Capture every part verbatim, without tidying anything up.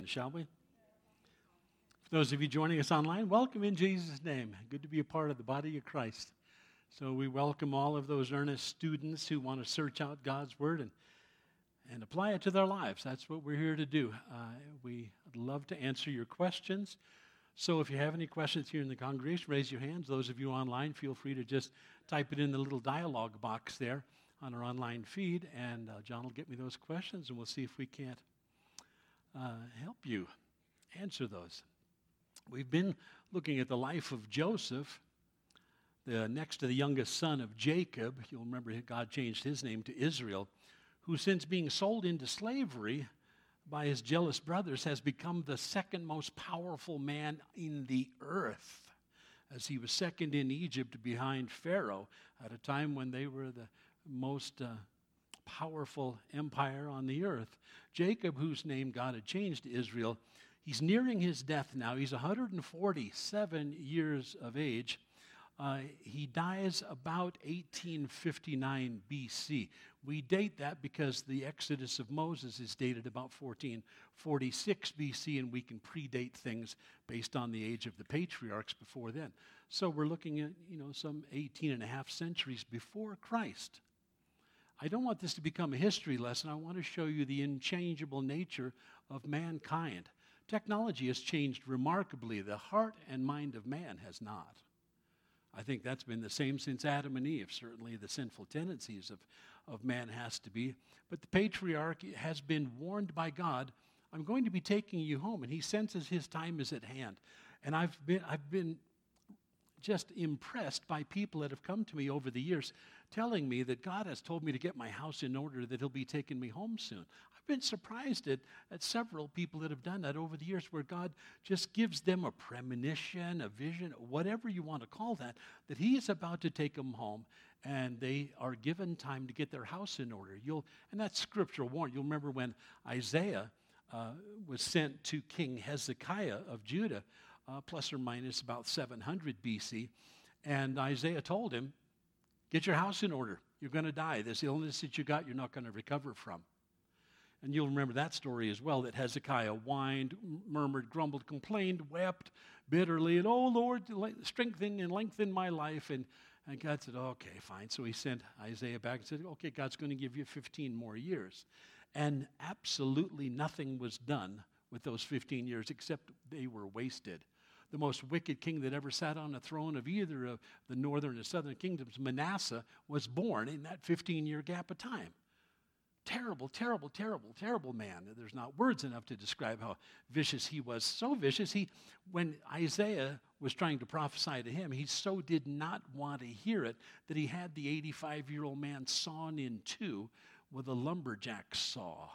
shall we? For those of you joining us online, welcome in Jesus' name. Good to be a part of the body of Christ. So we welcome all of those earnest students who want to search out God's Word and, and apply it to their lives. That's what we're here to do. Uh, we would love to answer your questions. So if you have any questions here in the congregation, raise your hands. Those of you online, feel free to just type it in the little dialogue box there on our online feed, and uh, John will get me those questions, and we'll see if we can't uh, help you answer those. We've been looking at the life of Joseph, the next to the youngest son of Jacob. You'll remember God changed his name to Israel, who since being sold into slavery by his jealous brothers has become the second most powerful man in the earth, as he was second in Egypt behind Pharaoh at a time when they were the most uh, powerful empire on the earth. Jacob, whose name God had changed to Israel, he's nearing his death now. He's one hundred forty-seven years of age. Uh, he dies about eighteen fifty-nine B C. We date that because the Exodus of Moses is dated about fourteen forty-six B C, and we can predate things based on the age of the patriarchs before then. So we're looking at, you know, some eighteen and a half centuries before Christ. I don't want this to become a history lesson. I want to show you the unchangeable nature of mankind. Technology has changed remarkably. The heart and mind of man has not. I think that's been the same since Adam and Eve. Certainly the sinful tendencies of, of man has to be. But the patriarch has been warned by God, I'm going to be taking you home. And he senses his time is at hand. And I've been, I've been just impressed by people that have come to me over the years telling me that God has told me to get my house in order, that he'll be taking me home soon. I've been surprised at, at several people that have done that over the years, where God just gives them a premonition, a vision, whatever you want to call that, that he is about to take them home, and they are given time to get their house in order. You'll, and that's scriptural warning. You'll remember when Isaiah uh, was sent to King Hezekiah of Judah, uh, plus or minus about seven hundred B C, and Isaiah told him, get your house in order. You're going to die. This illness that you got, you're not going to recover from. And you'll remember that story as well, that Hezekiah whined, murmured, grumbled, complained, wept bitterly, and, oh, Lord, strengthen and lengthen my life. And, and God said, okay, fine. So he sent Isaiah back and said, okay, God's going to give you fifteen more years. And absolutely nothing was done with those fifteen years except they were wasted. The most wicked king that ever sat on the throne of either of the northern or southern kingdoms, Manasseh, was born in that fifteen-year gap of time. Terrible, terrible, terrible, terrible man. There's not words enough to describe how vicious he was. So vicious, he, when Isaiah was trying to prophesy to him, he so did not want to hear it that he had the eighty-five-year-old man sawn in two with a lumberjack saw.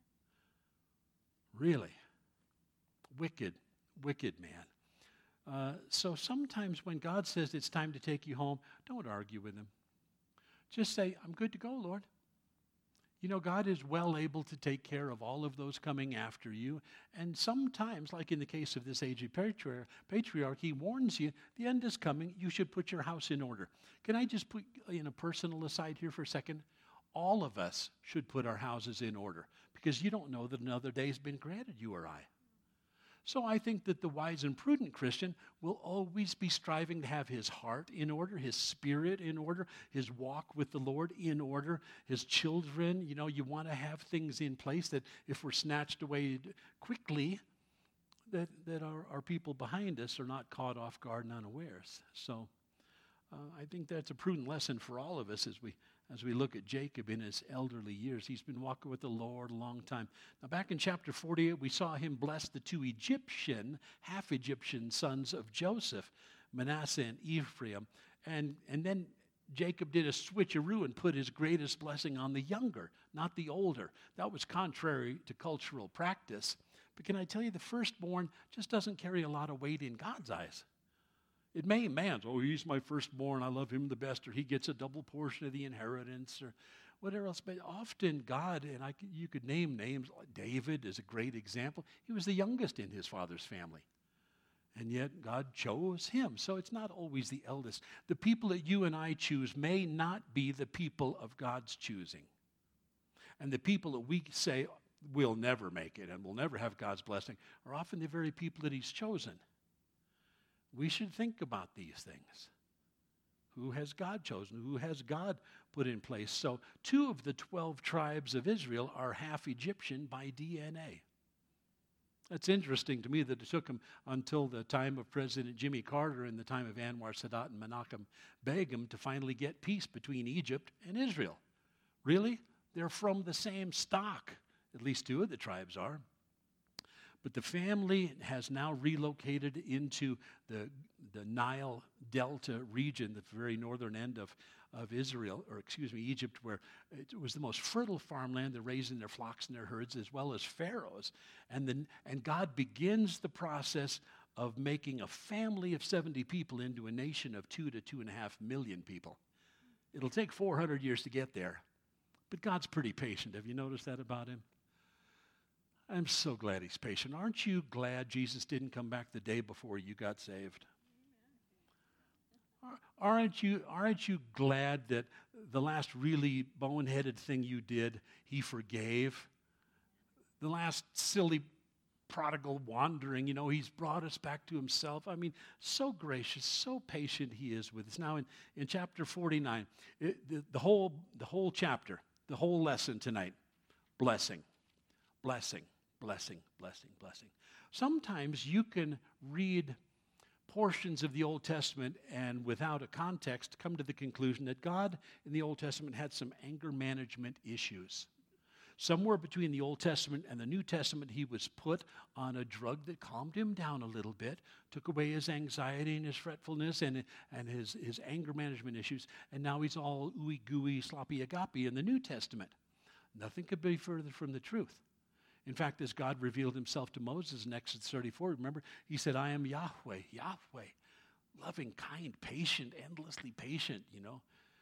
Really. Wicked, wicked man. Uh, so sometimes when God says it's time to take you home, don't argue with him. Just say, I'm good to go, Lord. You know, God is well able to take care of all of those coming after you. And sometimes, like in the case of this aged patriarch, patriarch, he warns you, the end is coming, you should put your house in order. Can I just put in a personal aside here for a second? All of us should put our houses in order, because you don't know that another day has been granted, you or I. So I think that the wise and prudent Christian will always be striving to have his heart in order, his spirit in order, his walk with the Lord in order, his children. You know, you want to have things in place that if we're snatched away quickly, that, that our, our people behind us are not caught off guard and unawares. So uh, I think that's a prudent lesson for all of us as we As we look at Jacob in his elderly years. He's been walking with the Lord a long time. Now, back in chapter forty-eight, we saw him bless the two Egyptian, half-Egyptian sons of Joseph, Manasseh and Ephraim. And, and then Jacob did a switcheroo and put his greatest blessing on the younger, not the older. That was contrary to cultural practice. But can I tell you, the firstborn just doesn't carry a lot of weight in God's eyes. It may man, oh, he's my firstborn, I love him the best, or he gets a double portion of the inheritance, or whatever else. But often God, and I, you could name names, David is a great example. He was the youngest in his father's family. And yet God chose him. So it's not always the eldest. The people that you and I choose may not be the people of God's choosing. And the people that we say, we'll never make it and we'll never have God's blessing are often the very people that he's chosen. We should think about these things. Who has God chosen? Who has God put in place? So two of the twelve tribes of Israel are half Egyptian by D N A. That's interesting to me that it took them until the time of President Jimmy Carter and the time of Anwar Sadat and Menachem Begum to finally get peace between Egypt and Israel. Really? They're from the same stock. At least two of the tribes are. But the family has now relocated into the, the Nile Delta region, the very northern end of, of Israel, or excuse me, Egypt, where it was the most fertile farmland. They're raising their flocks and their herds, as well as pharaohs. And, then, and God begins the process of making a family of seventy people into a nation of two to two and a half million people. It'll take four hundred years to get there. But God's pretty patient. Have you noticed that about him? I'm so glad he's patient. Aren't you glad Jesus didn't come back the day before you got saved? Aren't you, aren't you glad that the last really boneheaded thing you did, he forgave? The last silly prodigal wandering, you know, he's brought us back to himself. I mean, so gracious, so patient he is with us. Now in, in chapter forty-nine, it, the, the, whole, the whole chapter, the whole lesson tonight, blessing, blessing. Blessing, blessing, blessing. Sometimes you can read portions of the Old Testament and without a context come to the conclusion that God in the Old Testament had some anger management issues. Somewhere between the Old Testament and the New Testament, he was put on a drug that calmed him down a little bit, took away his anxiety and his fretfulness and, and his, his anger management issues, and now he's all ooey gooey, sloppy agape in the New Testament. Nothing could be further from the truth. In fact, as God revealed himself to Moses in Exodus thirty-four, remember, he said, I am Yahweh, Yahweh, loving, kind, patient, endlessly patient, you know.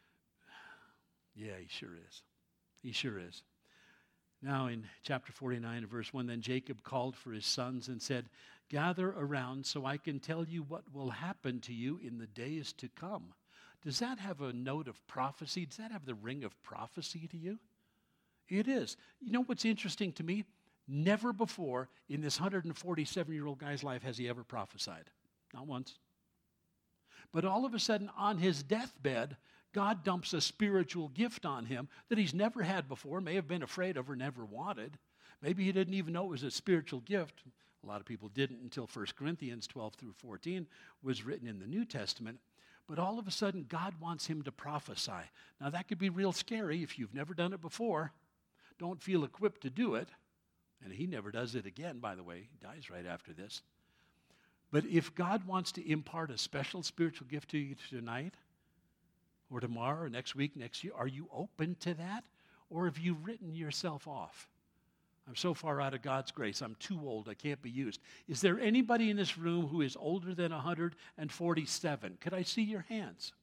Yeah, he sure is. He sure is. Now in chapter forty-nine, verse one, then Jacob called for his sons and said, gather around so I can tell you what will happen to you in the days to come. Does that have a note of prophecy? Does that have the ring of prophecy to you? It is. You know what's interesting to me? Never before in this one hundred forty-seven-year-old guy's life has he ever prophesied. Not once. But all of a sudden, on his deathbed, God dumps a spiritual gift on him that he's never had before, may have been afraid of or never wanted. Maybe he didn't even know it was a spiritual gift. A lot of people didn't until First Corinthians twelve through fourteen was written in the New Testament. But all of a sudden, God wants him to prophesy. Now, that could be real scary if you've never done it before. Don't feel equipped to do it. And he never does it again, by the way. He dies right after this. But if God wants to impart a special spiritual gift to you tonight, or tomorrow, or next week, next year, are you open to that? Or have you written yourself off? I'm so far out of God's grace. I'm too old. I can't be used. Is there anybody in this room who is older than one hundred forty-seven? Could I see your hands?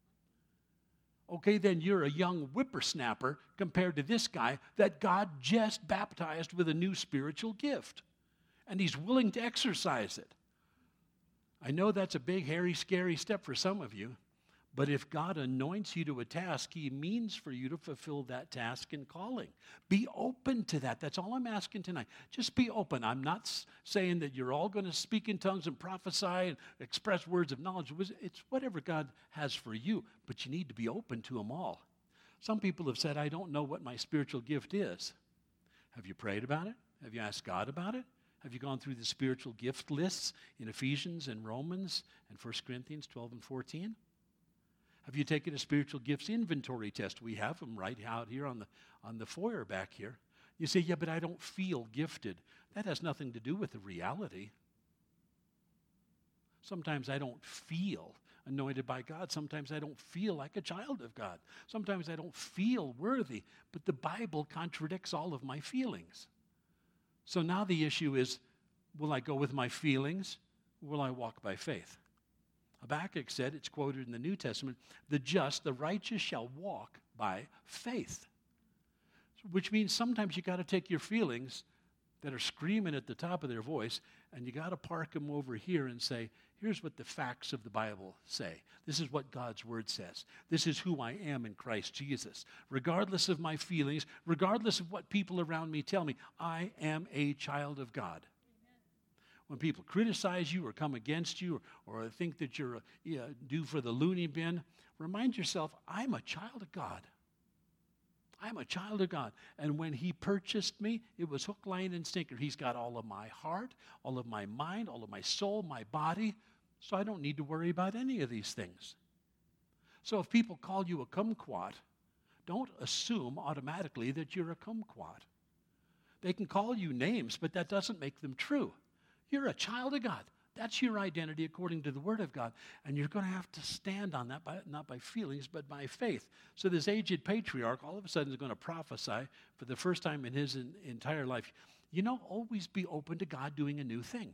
Okay, then you're a young whippersnapper compared to this guy that God just baptized with a new spiritual gift. And he's willing to exercise it. I know that's a big, hairy, scary step for some of you. But if God anoints you to a task, he means for you to fulfill that task and calling. Be open to that. That's all I'm asking tonight. Just be open. I'm not s- saying that you're all going to speak in tongues and prophesy and express words of knowledge. It's whatever God has for you, but you need to be open to them all. Some people have said, I don't know what my spiritual gift is. Have you prayed about it? Have you asked God about it? Have you gone through the spiritual gift lists in Ephesians and Romans and First Corinthians twelve and fourteen? Have you taken a spiritual gifts inventory test? We have them right out here on the, on the foyer back here. You say, yeah, but I don't feel gifted. That has nothing to do with the reality. Sometimes I don't feel anointed by God. Sometimes I don't feel like a child of God. Sometimes I don't feel worthy. But the Bible contradicts all of my feelings. So now the issue is, will I go with my feelings? Or will I walk by faith? Habakkuk said, it's quoted in the New Testament, the just, the righteous shall walk by faith. Which means sometimes you got to take your feelings that are screaming at the top of their voice, and you got to park them over here and say, here's what the facts of the Bible say. This is what God's word says. This is who I am in Christ Jesus. Regardless of my feelings, regardless of what people around me tell me, I am a child of God. When people criticize you or come against you or, or think that you're uh, yeah, due for the loony bin, remind yourself, I'm a child of God. I'm a child of God. And when he purchased me, it was hook, line, and sinker. He's got all of my heart, all of my mind, all of my soul, my body. So I don't need to worry about any of these things. So if people call you a kumquat, don't assume automatically that you're a kumquat. They can call you names, but that doesn't make them true. You're a child of God. That's your identity according to the Word of God. And you're going to have to stand on that, by, not by feelings, but by faith. So this aged patriarch all of a sudden is going to prophesy for the first time in his in, entire life. You know, always be open to God doing a new thing. Amen.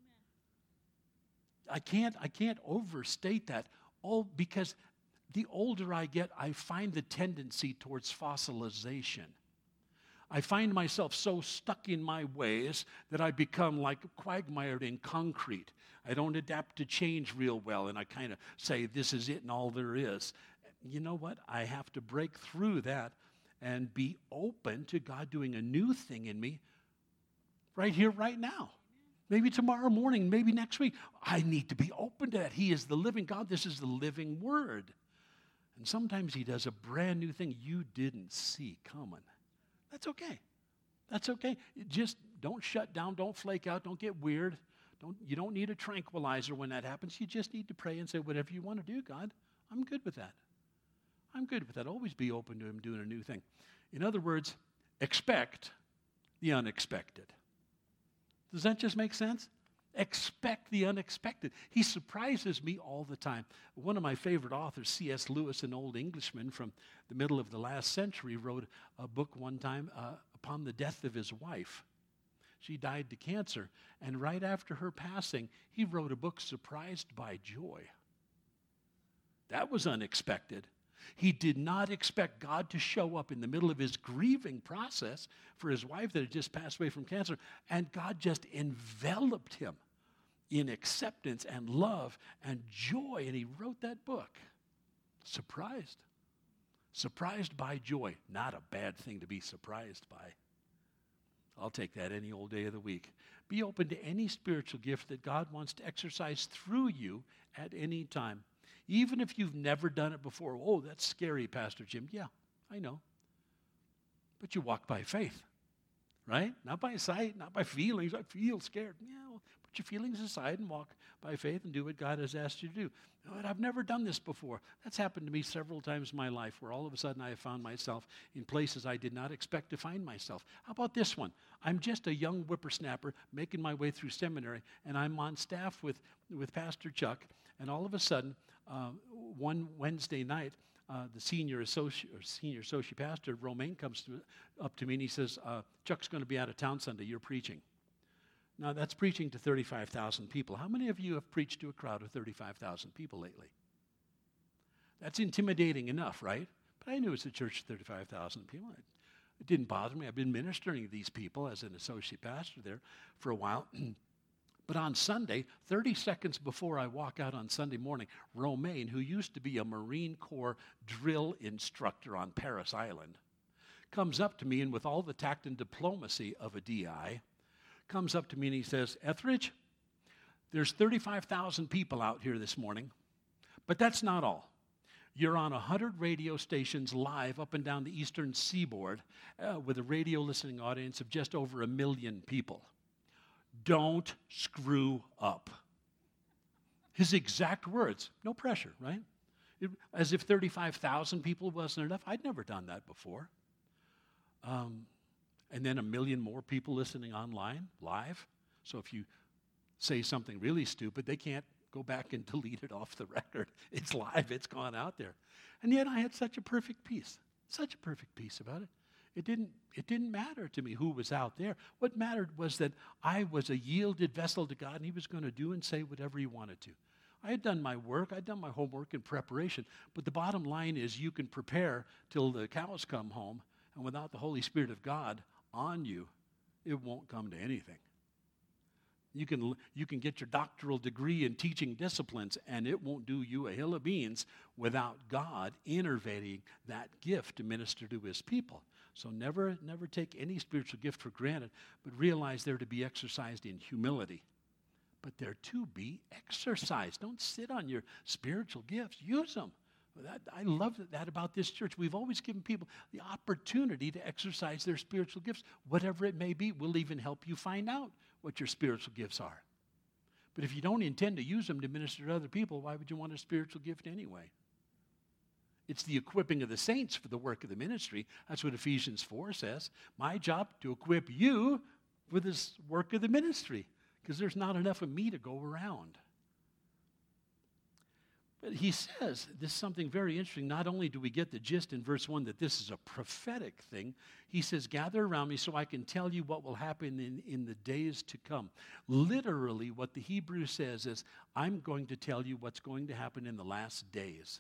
I can't, I can't overstate that. Oh, because the older I get, I find the tendency towards fossilization. I find myself so stuck in my ways that I become like quagmired in concrete. I don't adapt to change real well, and I kind of say, this is it and all there is. You know what? I have to break through that and be open to God doing a new thing in me right here, right now. Maybe tomorrow morning, maybe next week. I need to be open to that. He is the living God. This is the living Word. And sometimes he does a brand new thing you didn't see coming. That's okay. That's okay. Just don't shut down. Don't flake out. Don't get weird. Don't, you don't need a tranquilizer when that happens. You just need to pray and say, whatever you want to do, God, I'm good with that. I'm good with that. Always be open to him doing a new thing. In other words, expect the unexpected. Does that just make sense? Expect the unexpected. He surprises me all the time. One of my favorite authors, C S Lewis, an old Englishman from the middle of the last century, wrote a book one time uh, upon the death of his wife. She died to cancer, and right after her passing, he wrote a book, Surprised by Joy. That was unexpected. He did not expect God to show up in the middle of his grieving process for his wife that had just passed away from cancer, and God just enveloped him in acceptance and love and joy, and he wrote that book. Surprised. Surprised by joy. Not a bad thing to be surprised by. I'll take that any old day of the week. Be open to any spiritual gift that God wants to exercise through you at any time. Even if you've never done it before. Oh, that's scary, Pastor Jim. Yeah, I know. But you walk by faith, right? Not by sight, not by feelings. I feel scared. Yeah, well, put your feelings aside and walk by faith and do what God has asked you to do. But I've never done this before. That's happened to me several times in my life where all of a sudden I have found myself in places I did not expect to find myself. How about this one? I'm just a young whippersnapper making my way through seminary, and I'm on staff with, with Pastor Chuck, and all of a sudden, uh, one Wednesday night, uh, the senior associate, or senior associate pastor, Romaine, comes to, up to me and he says, uh, Chuck's going to be out of town Sunday. You're preaching. Now, that's preaching to thirty-five thousand people. How many of you have preached to a crowd of thirty-five thousand people lately? That's intimidating enough, right? But I knew it was a church of thirty-five thousand people. It didn't bother me. I've been ministering to these people as an associate pastor there for a while. But on Sunday, thirty seconds before I walk out on Sunday morning, Romaine, who used to be a Marine Corps drill instructor on Parris Island, comes up to me, and with all the tact and diplomacy of a D I, comes up to me and he says, Etheridge, there's thirty-five thousand people out here this morning, but that's not all. You're on one hundred radio stations live up and down the eastern seaboard uh, with a radio listening audience of just over a million people. Don't screw up. His exact words. No pressure, right? It, as if thirty-five thousand people wasn't enough. I'd never done that before. Um, and then a million more people listening online, live. So if you say something really stupid, they can't go back and delete it off the record. It's live. It's gone out there. And yet I had such a perfect peace. Such a perfect peace about it. It didn't, it didn't matter to me who was out there. What mattered was that I was a yielded vessel to God, and he was going to do and say whatever he wanted to. I had done my work. I'd done my homework in preparation. But the bottom line is you can prepare till the cows come home, and without the Holy Spirit of God on you, it won't come to anything. You can, you can get your doctoral degree in teaching disciplines, and it won't do you a hill of beans without God innervating that gift to minister to his people. So never, never take any spiritual gift for granted, but realize they're to be exercised in humility. But they're to be exercised. Don't sit on your spiritual gifts. Use them. That, I love that about this church. We've always given people the opportunity to exercise their spiritual gifts, whatever it may be. We'll even help you find out what your spiritual gifts are. But if you don't intend to use them to minister to other people, why would you want a spiritual gift anyway? It's the equipping of the saints for the work of the ministry. That's what Ephesians four says. My job to equip you for this work of the ministry, because there's not enough of me to go around. But he says, this is something very interesting. Not only do we get the gist in verse one that this is a prophetic thing, he says, gather around me so I can tell you what will happen in, in the days to come. Literally, what the Hebrew says is, I'm going to tell you what's going to happen in the last days.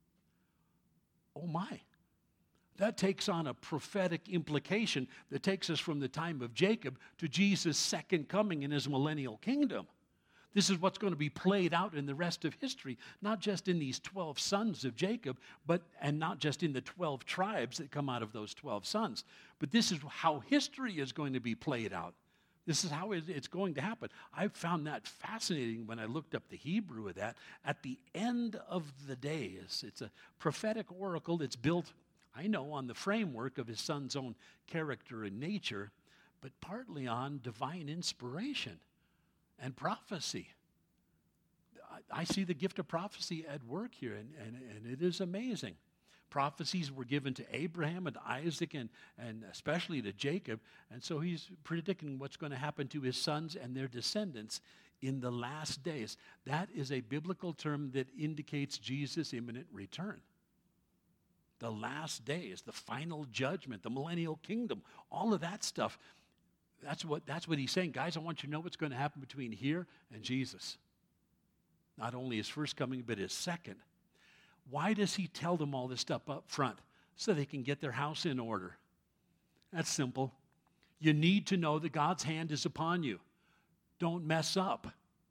Oh my. That takes on a prophetic implication that takes us from the time of Jacob to Jesus' second coming in his millennial kingdom. This is what's going to be played out in the rest of history, not just in these twelve sons of Jacob, but and not just in the twelve tribes that come out of those twelve sons. But this is how history is going to be played out. This is how it's going to happen. I found that fascinating when I looked up the Hebrew of that. At the end of the days, it's a prophetic oracle that's built, I know, on the framework of his son's own character and nature, but partly on divine inspiration and prophecy. I, I see the gift of prophecy at work here, and, and, and it is amazing. Prophecies were given to Abraham and Isaac and, and especially to Jacob, and so he's predicting what's going to happen to his sons and their descendants in the last days. That is a biblical term that indicates Jesus' imminent return. The last days, the final judgment, the millennial kingdom, all of that stuff. That's what, that's what he's saying. Guys, I want you to know what's going to happen between here and Jesus. Not only his first coming, but his second. Why does he tell them all this stuff up front? So they can get their house in order. That's simple. You need to know that God's hand is upon you. Don't mess up.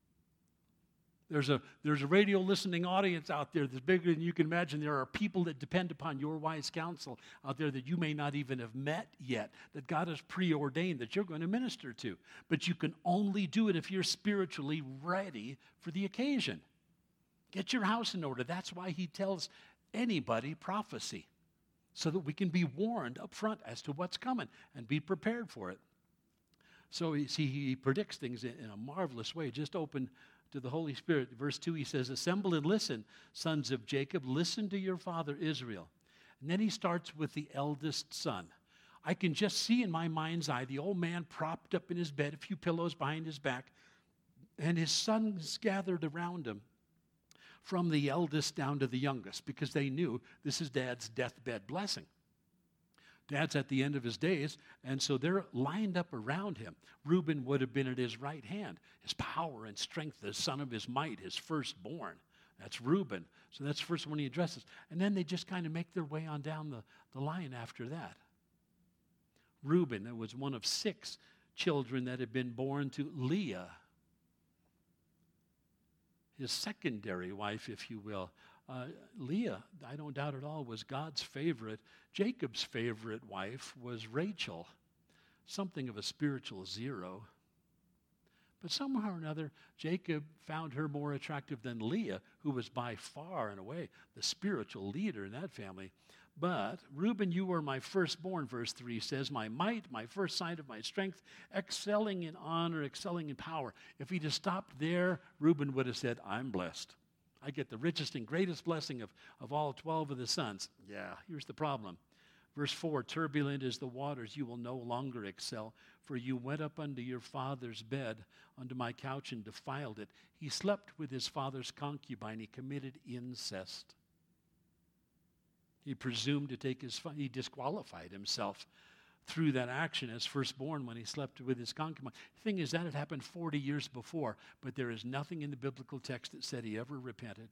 There's a, there's a radio listening audience out there that's bigger than you can imagine. There are people that depend upon your wise counsel out there that you may not even have met yet, that God has preordained that you're going to minister to. But you can only do it if you're spiritually ready for the occasion. Get your house in order. That's why he tells anybody prophecy, so that we can be warned up front as to what's coming and be prepared for it. So you see, he predicts things in, in a marvelous way. Just open to the Holy Spirit. Verse two, he says, assemble and listen, sons of Jacob. Listen to your father Israel. And then he starts with the eldest son. I can just see in my mind's eye the old man propped up in his bed, a few pillows behind his back, and his sons gathered around him, from the eldest down to the youngest, because they knew this is Dad's deathbed blessing. Dad's at the end of his days, and so they're lined up around him. Reuben would have been at his right hand, his power and strength, the son of his might, his firstborn. That's Reuben. So that's the first one he addresses. And then they just kind of make their way on down the, the line after that. Reuben was one of six children that had been born to Leah, his secondary wife, if you will. Uh, Leah, I don't doubt at all, was God's favorite. Jacob's favorite wife was Rachel, something of a spiritual zero. But somehow or another, Jacob found her more attractive than Leah, who was by far and away the spiritual leader in that family. But, Reuben, you were my firstborn, verse three says, my might, my first sign of my strength, excelling in honor, excelling in power. If he'd have stopped there, Reuben would have said, I'm blessed. I get the richest and greatest blessing of, of all twelve of the sons. Yeah, here's the problem. Verse four, turbulent as the waters, you will no longer excel, for you went up unto your father's bed, unto my couch, and defiled it. He slept with his father's concubine. He committed incest. He presumed to take his, he disqualified himself through that action as firstborn when he slept with his concubine. The thing is, that had happened forty years before, but there is nothing in the biblical text that said he ever repented.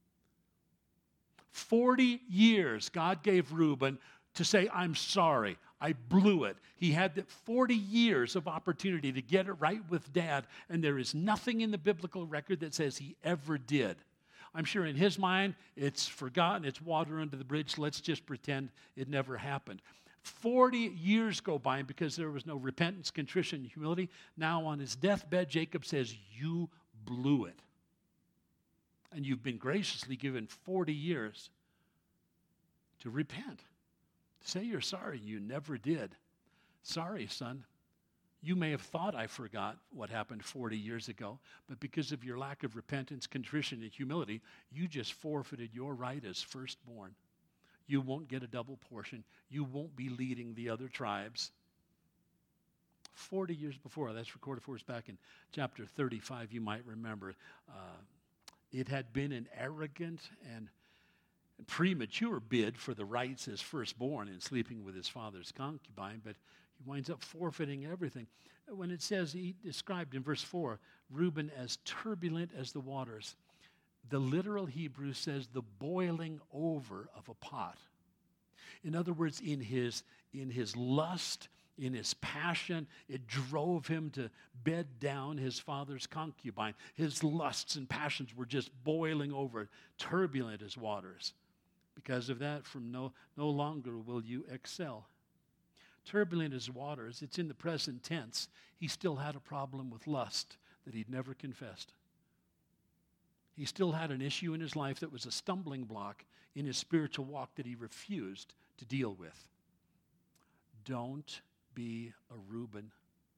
forty years God gave Reuben to say, I'm sorry. I blew it. He had the forty years of opportunity to get it right with Dad, and there is nothing in the biblical record that says he ever did. I'm sure in his mind, it's forgotten, it's water under the bridge, let's just pretend it never happened. forty years go by, and because there was no repentance, contrition, and humility, now on his deathbed, Jacob says, you blew it. And you've been graciously given forty years to repent. Say you're sorry. You never did. Sorry, son. You may have thought I forgot what happened forty years ago, but because of your lack of repentance, contrition, and humility, you just forfeited your right as firstborn. You won't get a double portion. You won't be leading the other tribes. forty years before, that's recorded for us back in chapter thirty-five, you might remember. Uh, it had been an arrogant and premature bid for the rights as firstborn in sleeping with his father's concubine, but he winds up forfeiting everything. When it says, he described in verse four, Reuben as turbulent as the waters, the literal Hebrew says the boiling over of a pot. In other words, in his, in his lust, in his passion, it drove him to bed down his father's concubine. His lusts and passions were just boiling over, turbulent as waters. Because of that, from no, no longer will you excel. Turbulent as waters, it's in the present tense. He still had a problem with lust that he'd never confessed. He still had an issue in his life that was a stumbling block in his spiritual walk that he refused to deal with. Don't be a Reuben.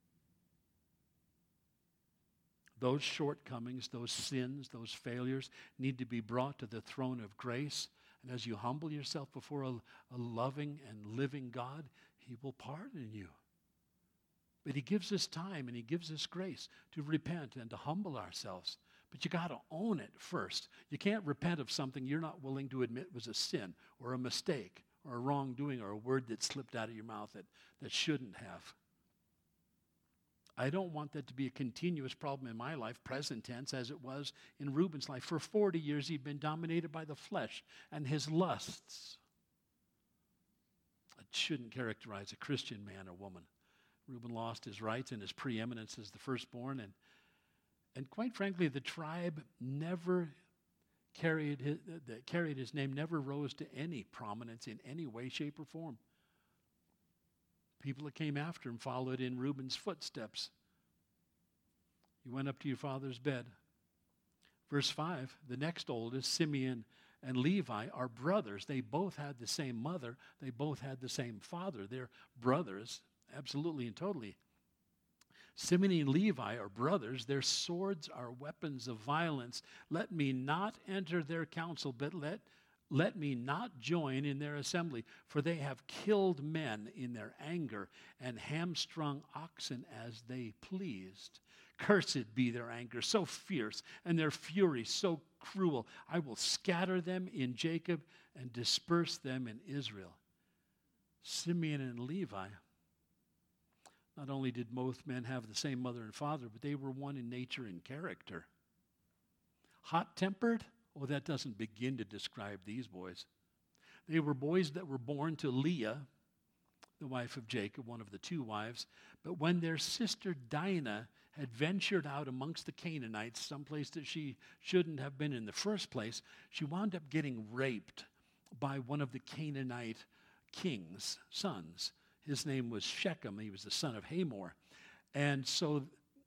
Those shortcomings, those sins, those failures need to be brought to the throne of grace. And as you humble yourself before a, a loving and living God, he will pardon you. But he gives us time and he gives us grace to repent and to humble ourselves. But you got to own it first. You can't repent of something you're not willing to admit was a sin or a mistake or a wrongdoing or a word that slipped out of your mouth that, that shouldn't have. I don't want that to be a continuous problem in my life, present tense, as it was in Reuben's life. For forty years, he'd been dominated by the flesh and his lusts. It shouldn't characterize a Christian man or woman. Reuben lost his rights and his preeminence as the firstborn, and, and quite frankly, the tribe never carried his, that carried his name, never rose to any prominence in any way, shape, or form. People that came after him followed in Reuben's footsteps. He went up to your father's bed. Verse five, the next oldest, Simeon and Levi, are brothers. They both had the same mother. They both had the same father. They're brothers, absolutely and totally. Simeon and Levi are brothers. Their swords are weapons of violence. Let me not enter their council, but let Let me not join in their assembly, for they have killed men in their anger and hamstrung oxen as they pleased. Cursed be their anger, so fierce, and their fury so cruel. I will scatter them in Jacob and disperse them in Israel. Simeon and Levi, not only did both men have the same mother and father, but they were one in nature and character. Hot-tempered? Oh, that doesn't begin to describe these boys. They were boys that were born to Leah, the wife of Jacob, one of the two wives. But when their sister Dinah had ventured out amongst the Canaanites, someplace that she shouldn't have been in the first place, she wound up getting raped by one of the Canaanite king's sons. His name was Shechem. He was the son of Hamor. And so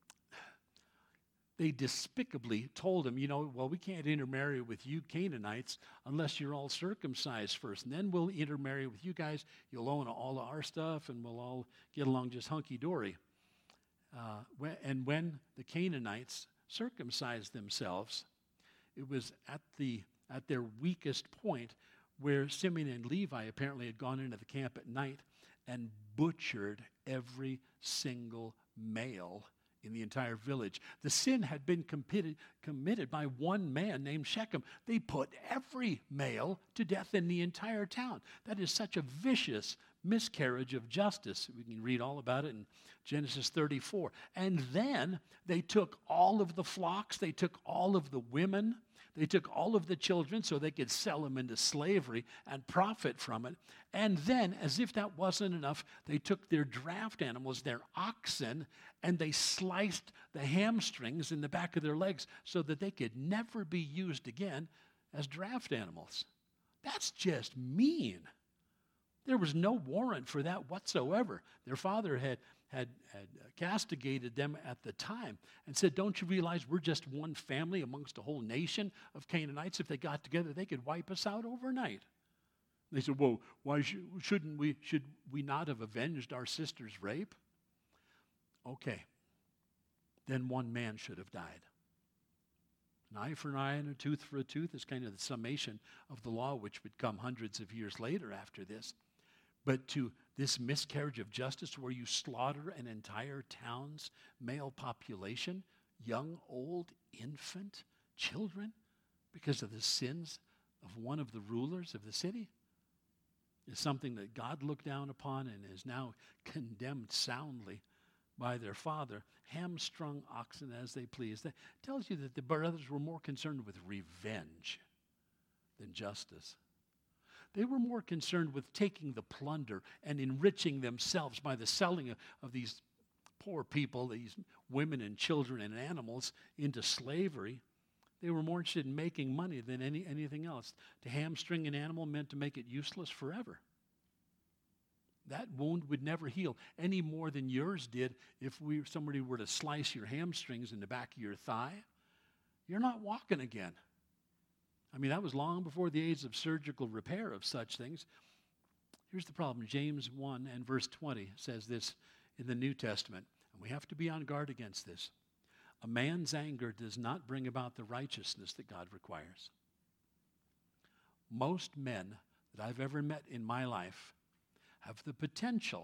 they despicably told him, you know, well, we can't intermarry with you Canaanites unless you're all circumcised first. And then we'll intermarry with you guys. You'll own all of our stuff, and we'll all get along just hunky-dory. Uh, when, and when the Canaanites circumcised themselves, it was at the at their weakest point where Simeon and Levi apparently had gone into the camp at night and butchered every single male in the entire village. The sin had been committed, committed by one man named Shechem. They put every male to death in the entire town. That is such a vicious miscarriage of justice. We can read all about it in Genesis thirty-four. And then they took all of the flocks, they took all of the women, They took all of the children so they could sell them into slavery and profit from it. And then, as if that wasn't enough, they took their draft animals, their oxen, and they sliced the hamstrings in the back of their legs so that they could never be used again as draft animals. That's just mean. There was no warrant for that whatsoever. Their father had, had, had castigated them at the time and said, don't you realize we're just one family amongst a whole nation of Canaanites? If they got together, they could wipe us out overnight. They said, well, why sh- shouldn't we, should we not have avenged our sister's rape? Okay, then one man should have died. An eye for an eye and a tooth for a tooth is kind of the summation of the law, which would come hundreds of years later after this. But to this miscarriage of justice where you slaughter an entire town's male population, young, old, infant, children, because of the sins of one of the rulers of the city, is something that God looked down upon and is now condemned soundly by their father. Hamstrung oxen as they pleased. That tells you that the brothers were more concerned with revenge than justice. They were more concerned with taking the plunder and enriching themselves by the selling of, of these poor people, these women and children and animals, into slavery. They were more interested in making money than any, anything else. To hamstring an animal meant to make it useless forever. That wound would never heal any more than yours did if we, somebody were to slice your hamstrings in the back of your thigh. You're not walking again. I mean, that was long before the age of surgical repair of such things. Here's the problem. James one and verse twenty says this in the New Testament, and we have to be on guard against this. A man's anger does not bring about the righteousness that God requires. Most men that I've ever met in my life have the potential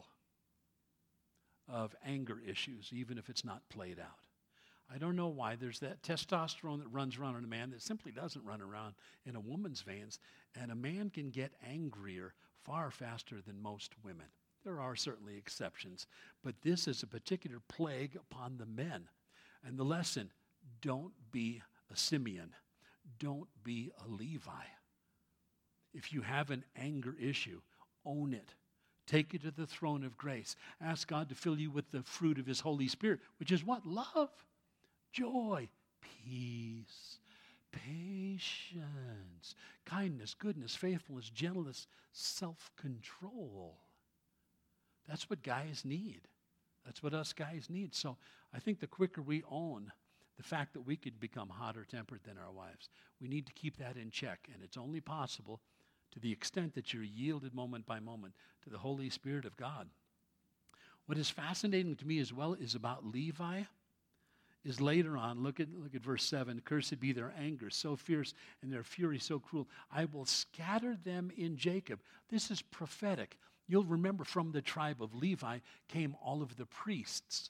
of anger issues, even if it's not played out. I don't know why. There's that testosterone that runs around in a man that simply doesn't run around in a woman's veins, and a man can get angrier far faster than most women. There are certainly exceptions, but this is a particular plague upon the men. And the lesson, don't be a Simeon. Don't be a Levi. If you have an anger issue, own it. Take it to the throne of grace. Ask God to fill you with the fruit of his Holy Spirit, which is what? Love, joy, peace, patience, kindness, goodness, faithfulness, gentleness, self-control. That's what guys need. That's what us guys need. So I think the quicker we own the fact that we could become hotter tempered than our wives, we need to keep that in check. And it's only possible to the extent that you're yielded moment by moment to the Holy Spirit of God. What is fascinating to me as well is about Levi is later on, look at, look at verse seven, cursed be their anger, so fierce, and their fury so cruel. I will scatter them in Jacob. This is prophetic. You'll remember from the tribe of Levi came all of the priests.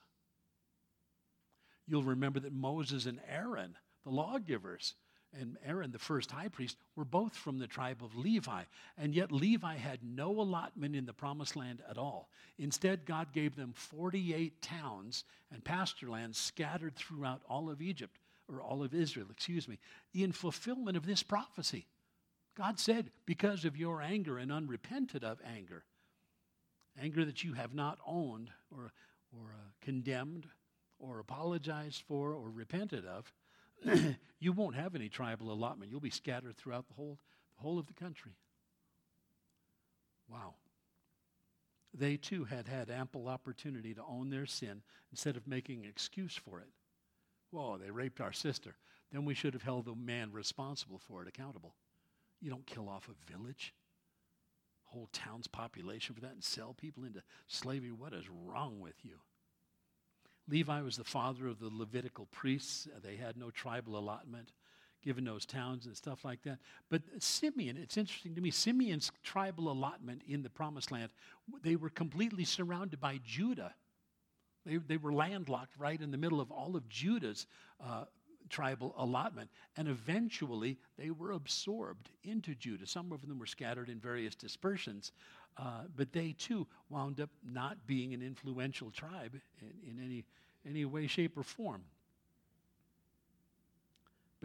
You'll remember that Moses and Aaron, the lawgivers, and Aaron, the first high priest, were both from the tribe of Levi. And yet Levi had no allotment in the promised land at all. Instead, God gave them forty-eight towns and pasture lands scattered throughout all of Egypt, or all of Israel, excuse me, in fulfillment of this prophecy. God said, because of your anger and unrepented of anger, anger that you have not owned or, or uh, condemned or apologized for or repented of, you won't have any tribal allotment. You'll be scattered throughout the whole, the whole of the country. Wow. They too had had ample opportunity to own their sin instead of making an excuse for it. Whoa, they raped our sister. Then we should have held the man responsible for it accountable. You don't kill off a village, whole town's population for that, and sell people into slavery. What is wrong with you? Levi was the father of the Levitical priests. They had no tribal allotment given those towns and stuff like that. But Simeon, it's interesting to me, Simeon's tribal allotment in the Promised Land, they were completely surrounded by Judah. They, they were landlocked right in the middle of all of Judah's uh, tribal allotment. And eventually, they were absorbed into Judah. Some of them were scattered in various dispersions. Uh, but they, too, wound up not being an influential tribe in, in any, any way, shape, or form.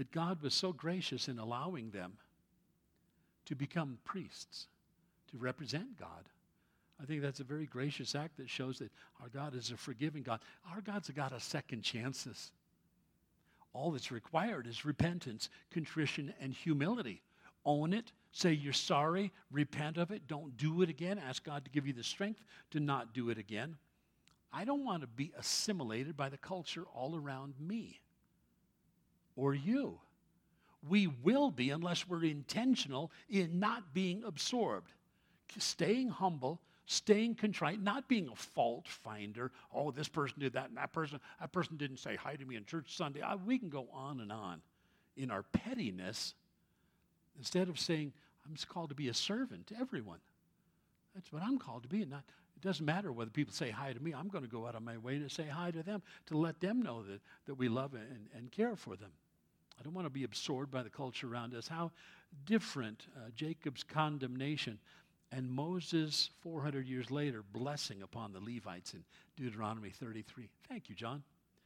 But God was so gracious in allowing them to become priests, to represent God. I think that's a very gracious act that shows that our God is a forgiving God. Our God's a God of second chances. All that's required is repentance, contrition, and humility. Own it. Say you're sorry. Repent of it. Don't do it again. Ask God to give you the strength to not do it again. I don't want to be assimilated by the culture all around me or you. We will be unless we're intentional in not being absorbed. Staying humble, staying contrite, not being a fault finder. Oh, this person did that, and that person, that person didn't say hi to me in church Sunday. I, we can go on and on in our pettiness instead of saying, I'm just called to be a servant to everyone. That's what I'm called to be. And not, it doesn't matter whether people say hi to me. I'm going to go out of my way to say hi to them, to let them know that, that we love and, and care for them. I don't want to be absorbed by the culture around us. How different uh, Jacob's condemnation and Moses, four hundred years later, blessing upon the Levites in Deuteronomy thirty-three. Thank you, John.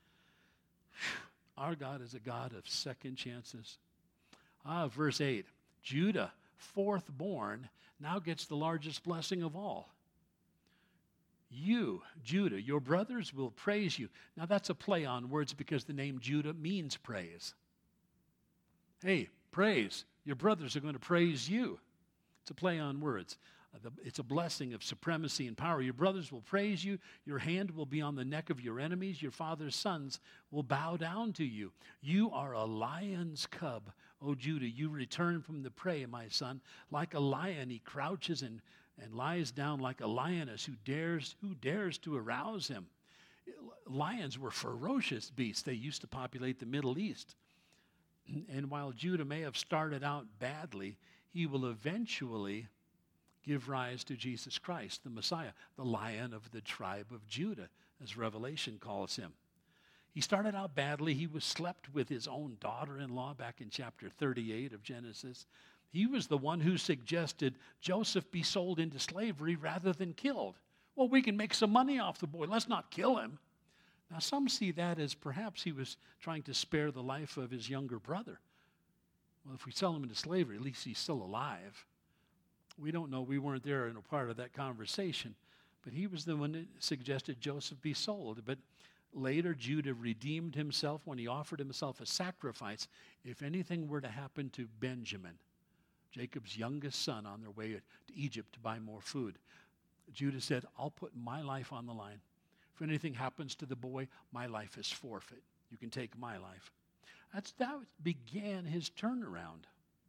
Our God is a God of second chances. Ah, verse eight. Judah, fourth born, now gets the largest blessing of all. You, Judah, your brothers will praise you. Now that's a play on words because the name Judah means praise. Hey, praise. Your brothers are going to praise you. It's a play on words. It's a blessing of supremacy and power. Your brothers will praise you. Your hand will be on the neck of your enemies. Your father's sons will bow down to you. You are a lion's cub, O Judah. You return from the prey, my son. Like a lion, he crouches and, and lies down like a lioness who dares, who dares to arouse him. Lions were ferocious beasts. They used to populate the Middle East. And while Judah may have started out badly, he will eventually give rise to Jesus Christ, the Messiah, the Lion of the tribe of Judah, as Revelation calls him. He started out badly. He was slept with his own daughter-in-law back in chapter thirty-eight of Genesis. He was the one who suggested Joseph be sold into slavery rather than killed. Well, we can make some money off the boy. Let's not kill him. Now, some see that as perhaps he was trying to spare the life of his younger brother. Well, if we sell him into slavery, at least he's still alive. We don't know. We weren't there in a part of that conversation. But he was the one that suggested Joseph be sold. But later, Judah redeemed himself when he offered himself a sacrifice if anything were to happen to Benjamin, Jacob's youngest son, on their way to Egypt to buy more food. Judah said, I'll put my life on the line. If anything happens to the boy, my life is forfeit. You can take my life. That's, that began his turnaround.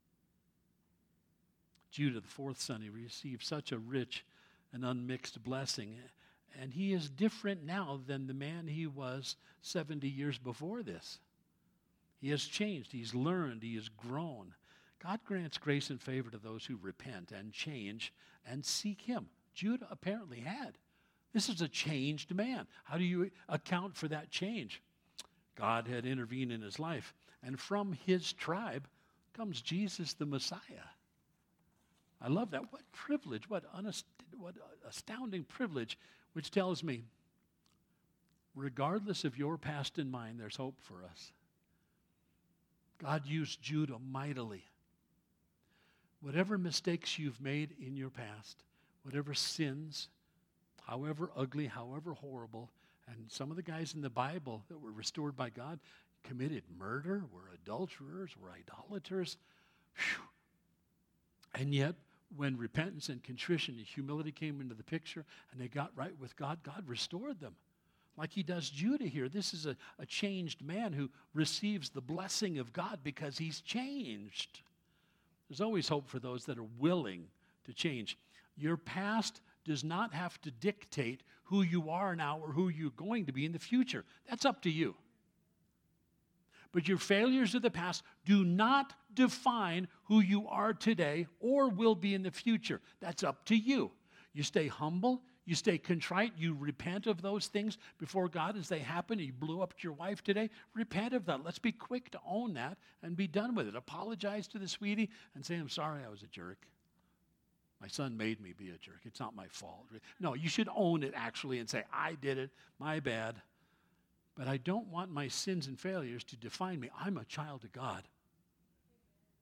Judah, the fourth son, he received such a rich and unmixed blessing. And he is different now than the man he was seventy years before this. He has changed. He's learned. He has grown. God grants grace and favor to those who repent and change and seek him. Judah apparently had. This is a changed man. How do you account for that change? God had intervened in his life. And from his tribe comes Jesus the Messiah. I love that. What privilege, what, unast- what astounding privilege, which tells me, regardless of your past and mine, there's hope for us. God used Judah mightily. Whatever mistakes you've made in your past, whatever sins, however ugly, however horrible, and some of the guys in the Bible that were restored by God committed murder, were adulterers, were idolaters. Whew. And yet, when repentance and contrition and humility came into the picture and they got right with God, God restored them. Like he does Judah here. This is a, a changed man who receives the blessing of God because he's changed. There's always hope for those that are willing to change. Your past does not have to dictate who you are now or who you're going to be in the future. That's up to you. But your failures of the past do not define who you are today or will be in the future. That's up to you. You stay humble. You stay contrite. You repent of those things before God as they happen. You blew up your wife today. Repent of that. Let's be quick to own that and be done with it. Apologize to the sweetie and say, I'm sorry I was a jerk. My son made me be a jerk. It's not my fault. No, you should own it actually and say, I did it. My bad. But I don't want my sins and failures to define me. I'm a child of God.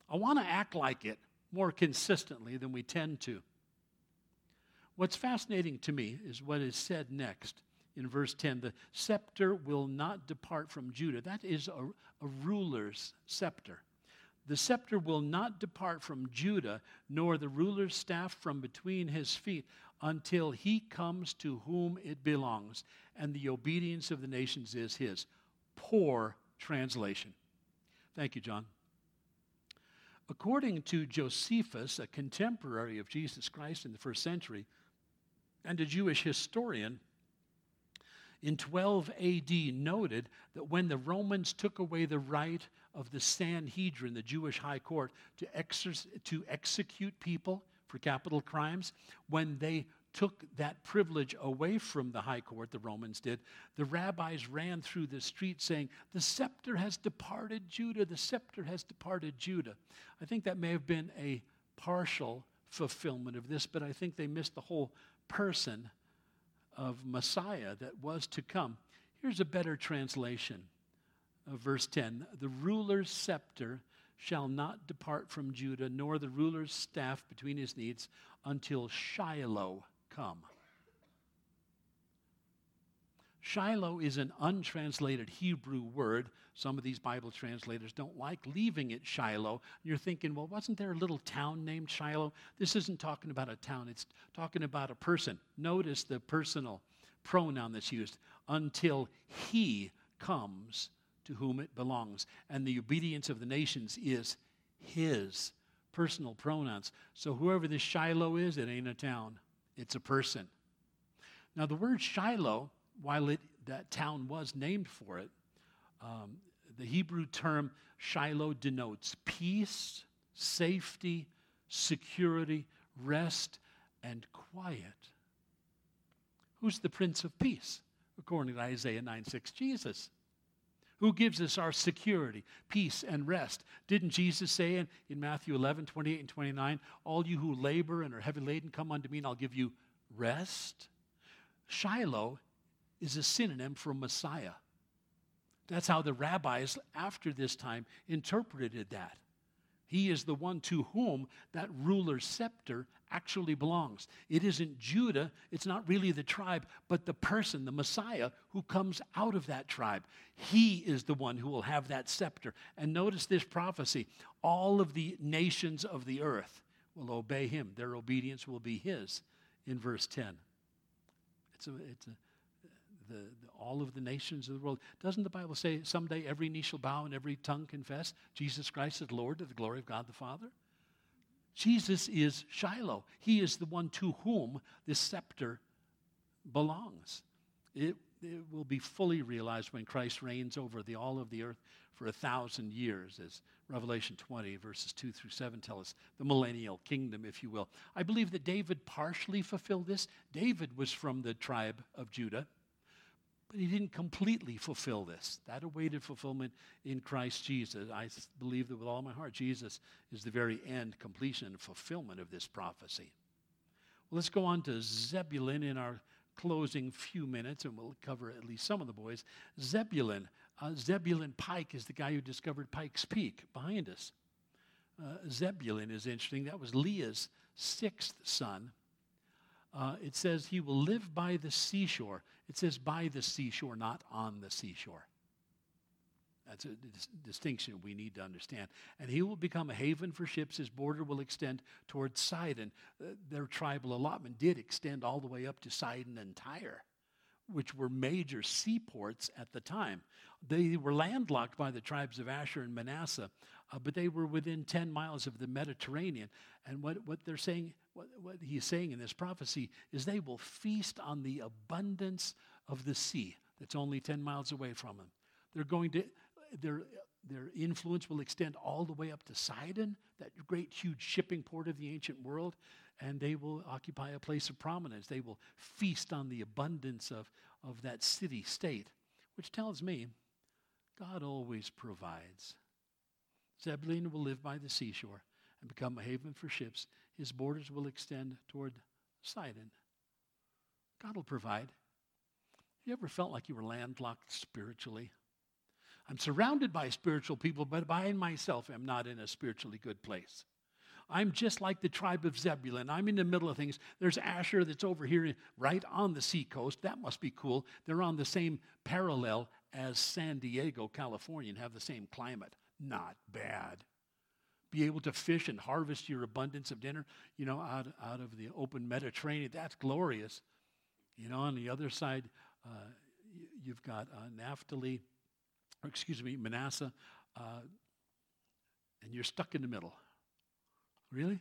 I want to act like it more consistently than we tend to. What's fascinating to me is what is said next in verse ten. The scepter will not depart from Judah. That is a, a ruler's scepter. The scepter will not depart from Judah, nor the ruler's staff from between his feet, until he comes to whom it belongs, and the obedience of the nations is his. Poor translation. Thank you, John. According to Josephus, a contemporary of Jesus Christ in the first century, and a Jewish historian, in twelve A D noted that when the Romans took away the right of the Sanhedrin, the Jewish high court, to, exer- to execute people for capital crimes, when they took that privilege away from the high court, the Romans did, the rabbis ran through the street saying, the scepter has departed Judah, the scepter has departed Judah. I think that may have been a partial fulfillment of this, but I think they missed the whole person of Messiah that was to come. Here's a better translation of verse ten. The ruler's scepter shall not depart from Judah, nor the ruler's staff between his knees, until Shiloh come. Shiloh is an untranslated Hebrew word. Some of these Bible translators don't like leaving it Shiloh. You're thinking, well, wasn't there a little town named Shiloh? This isn't talking about a town. It's talking about a person. Notice the personal pronoun that's used. Until he comes to whom it belongs. And the obedience of the nations is his. Personal pronouns. So whoever this Shiloh is, it ain't a town. It's a person. Now the word Shiloh, while it, that town was named for it, um, the Hebrew term Shiloh denotes peace, safety, security, rest, and quiet. Who's the Prince of Peace? According to Isaiah nine six, Jesus. Who gives us our security, peace, and rest? Didn't Jesus say in, in Matthew eleven, twenty-eight and twenty-nine, all you who labor and are heavy laden, come unto me and I'll give you rest? Shiloh is a synonym for Messiah. That's how the rabbis after this time interpreted that. He is the one to whom that ruler's scepter actually belongs. It isn't Judah, it's not really the tribe, but the person, the Messiah, who comes out of that tribe. He is the one who will have that scepter. And notice this prophecy. All of the nations of the earth will obey him. Their obedience will be his in verse ten. It's a, it's a, the, the, all of the nations of the world. Doesn't the Bible say someday every knee shall bow and every tongue confess Jesus Christ is Lord to the glory of God the Father? Jesus is Shiloh. He is the one to whom this scepter belongs. It, it will be fully realized when Christ reigns over the all of the earth for a thousand years, as Revelation twenty, verses two through seven tell us, the millennial kingdom, if you will. I believe that David partially fulfilled this. David was from the tribe of Judah, but he didn't completely fulfill this. That awaited fulfillment in Christ Jesus. I believe that with all my heart, Jesus is the very end, completion, and fulfillment of this prophecy. Well, let's go on to Zebulun in our closing few minutes, and we'll cover at least some of the boys. Zebulun. Uh, Zebulun Pike is the guy who discovered Pikes Peak behind us. Uh, Zebulun is interesting. That was Leah's sixth son. Uh, it says he will live by the seashore. It says by the seashore, not on the seashore. That's a dis- distinction we need to understand. And he will become a haven for ships. His border will extend towards Sidon. Uh, their tribal allotment did extend all the way up to Sidon and Tyre, which were major seaports at the time. They were landlocked by the tribes of Asher and Manasseh, uh, but they were within ten miles of the Mediterranean. And what, what they're saying, what, what he's saying in this prophecy is they will feast on the abundance of the sea that's only ten miles away from them. They're going to, their, their influence will extend all the way up to Sidon, that great huge shipping port of the ancient world, and they will occupy a place of prominence. They will feast on the abundance of, of that city-state, which tells me God always provides. Zebulun will live by the seashore and become a haven for ships. His borders will extend toward Sidon. God will provide. You ever felt like you were landlocked spiritually? I'm surrounded by spiritual people, but I myself am not in a spiritually good place. I'm just like the tribe of Zebulun. I'm in the middle of things. There's Asher that's over here right on the seacoast. That must be cool. They're on the same parallel as San Diego, California, and have the same climate. Not bad. Be able to fish and harvest your abundance of dinner, you know, out, out of the open Mediterranean. That's glorious. You know, on the other side, uh, you've got uh, Naphtali, or excuse me, Manasseh, uh, and you're stuck in the middle. Really?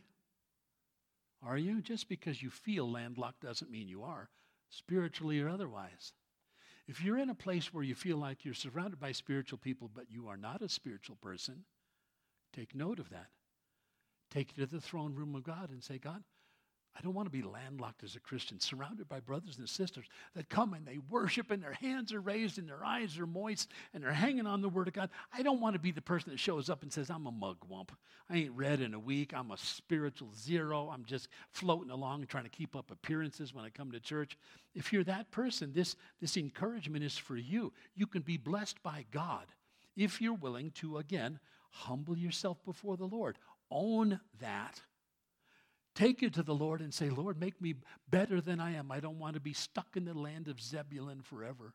Are you? Just because you feel landlocked doesn't mean you are, spiritually or otherwise. If you're in a place where you feel like you're surrounded by spiritual people, but you are not a spiritual person, take note of that. Take it to the throne room of God and say, God, I don't want to be landlocked as a Christian, surrounded by brothers and sisters that come and they worship and their hands are raised and their eyes are moist and they're hanging on the Word of God. I don't want to be the person that shows up and says, I'm a mugwump. I ain't read in a week. I'm a spiritual zero. I'm just floating along trying to keep up appearances when I come to church. If you're that person, this, this encouragement is for you. You can be blessed by God if you're willing to, again, humble yourself before the Lord. Own that. Take it to the Lord and say, Lord, make me better than I am. I don't want to be stuck in the land of Zebulun forever.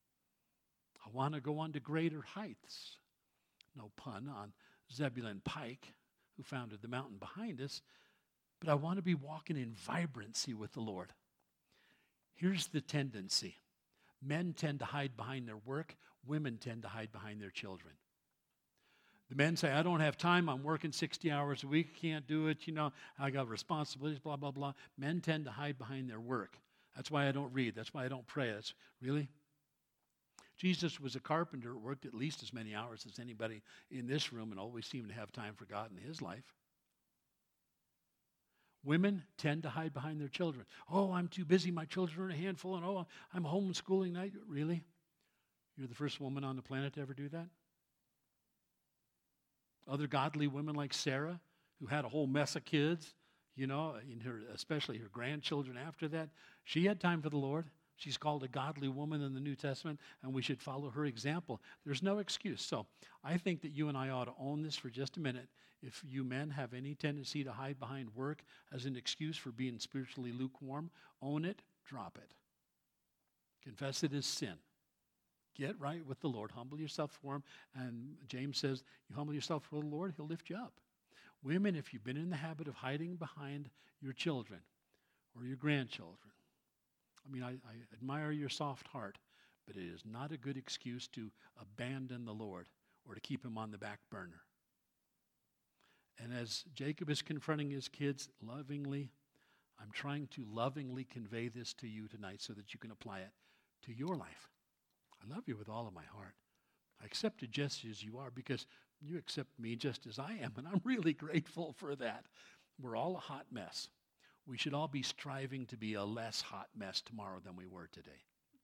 I want to go on to greater heights. No pun on Zebulun Pike, who founded the mountain behind us. But I want to be walking in vibrancy with the Lord. Here's the tendency. Men tend to hide behind their work. Women tend to hide behind their children. The men say, I don't have time. I'm working sixty hours a week. Can't do it. You know, I got responsibilities, blah, blah, blah. Men tend to hide behind their work. That's why I don't read. That's why I don't pray. That's, really? Jesus was a carpenter, worked at least as many hours as anybody in this room and always seemed to have time for God in his life. Women tend to hide behind their children. Oh, I'm too busy. My children are a handful. And oh, I'm homeschooling night. Really? You're the first woman on the planet to ever do that? Other godly women like Sarah, who had a whole mess of kids, you know, in her, especially her grandchildren after that, she had time for the Lord. She's called a godly woman in the New Testament, and we should follow her example. There's no excuse. So I think that you and I ought to own this for just a minute. If you men have any tendency to hide behind work as an excuse for being spiritually lukewarm, own it, drop it. Confess it as sin. Get right with the Lord. Humble yourself for him. And James says, you humble yourself for the Lord, he'll lift you up. Women, if you've been in the habit of hiding behind your children or your grandchildren, I mean, I, I admire your soft heart, but it is not a good excuse to abandon the Lord or to keep him on the back burner. And as Jacob is confronting his kids lovingly, I'm trying to lovingly convey this to you tonight so that you can apply it to your life. I love you with all of my heart. I accept you just as you are because you accept me just as I am, and I'm really grateful for that. We're all a hot mess. We should all be striving to be a less hot mess tomorrow than we were today.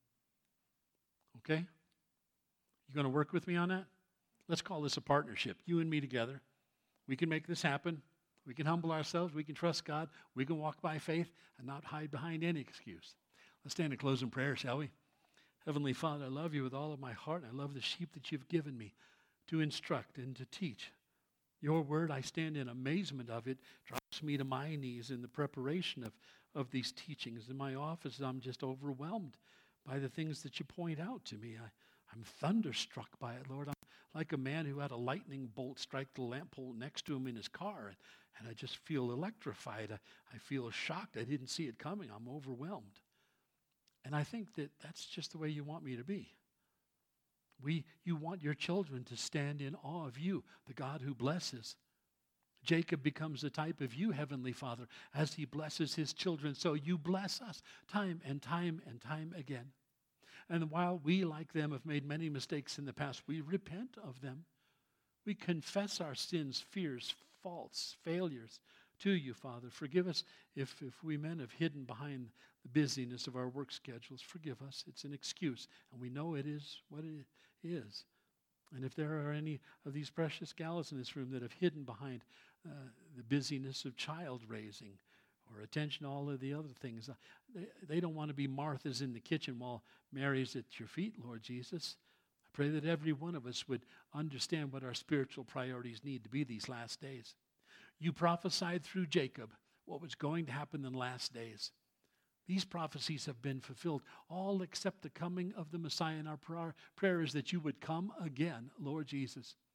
Okay? You going to work with me on that? Let's call this a partnership, you and me together. We can make this happen. We can humble ourselves. We can trust God. We can walk by faith and not hide behind any excuse. Let's stand and close in prayer, shall we? Heavenly Father, I love you with all of my heart. I love the sheep that you've given me to instruct and to teach. Your word, I stand in amazement of it, drops me to my knees in the preparation of, of these teachings. In my office, I'm just overwhelmed by the things that you point out to me. I, I'm thunderstruck by it, Lord. I'm like a man who had a lightning bolt strike the lamp pole next to him in his car, and, and I just feel electrified. I, I feel shocked. I didn't see it coming. I'm overwhelmed. And I think that that's just the way you want me to be. We, you want your children to stand in awe of you, the God who blesses. Jacob becomes the type of you, Heavenly Father, as he blesses his children. So you bless us time and time and time again. And while we, like them, have made many mistakes in the past, we repent of them. We confess our sins, fears, faults, failures to you, Father. Forgive us if, if we men have hidden behind the busyness of our work schedules. Forgive us. It's an excuse, and we know it is what it is. And if there are any of these precious gals in this room that have hidden behind uh, the busyness of child raising or attention to all of the other things, uh, they, they don't want to be Marthas in the kitchen while Mary's at your feet, Lord Jesus. I Pray that every one of us would understand what our spiritual priorities need to be these last days. You prophesied through Jacob what was going to happen in the last days. These prophecies have been fulfilled, all except the coming of the Messiah. And our prayer is that you would come again, Lord Jesus.